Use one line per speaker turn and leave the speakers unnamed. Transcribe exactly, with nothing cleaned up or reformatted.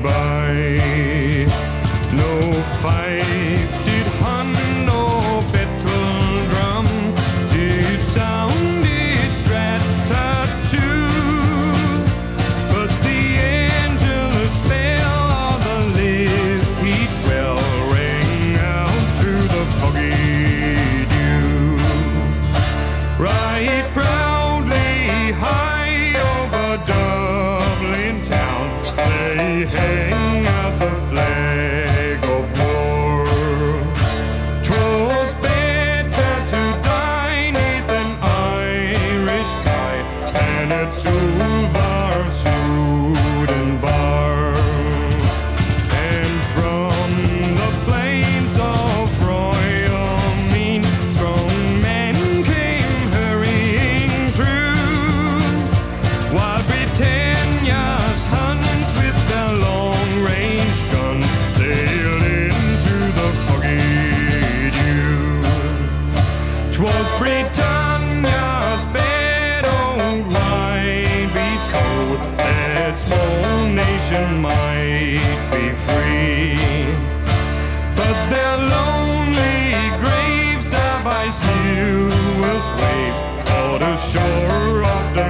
by. No fife did hunt, no battle drum did sound its rat-tat-too, but the angel spell of the lift-heat swell rang out through the foggy dew. Right proudly high over Dublin town they hang out the flag of war. 'Twas better to die 'neath an Irish sky than at Suvar, Sweden bar. And from the plains of Royal Mean strong men came hurrying through, while Britannia's Huns with their long-range guns sailed into the foggy dew. 'Twas Britannia's bad old white beast code that small nation might be free, but their lonely graves are by Silver's waves, on the shore of the